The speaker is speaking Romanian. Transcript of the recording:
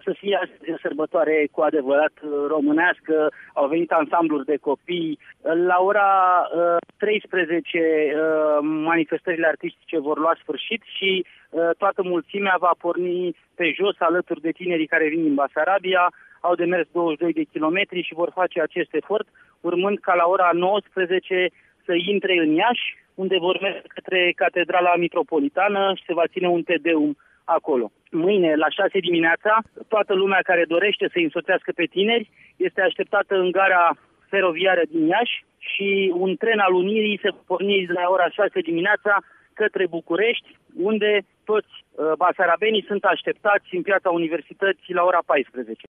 să fie o sărbătoare cu adevărat românească, au venit ansambluri de copii. La ora 13 manifestările artistice vor lua sfârșit și toată mulțimea va porni pe jos alături de tinerii care vin din Basarabia. Au de mers 22 de kilometri și vor face acest efort, urmând ca la ora 19 să intre în Iași, unde vor merge către Catedrala Mitropolitană și se va ține un tedeum acolo. Mâine, la 6 dimineața, toată lumea care dorește să-i însoțească pe tineri este așteptată în gara feroviară din Iași și un tren al Unirii se porni la ora 6 dimineața către București, unde toți basarabenii sunt așteptați în Piața Universității la ora 14.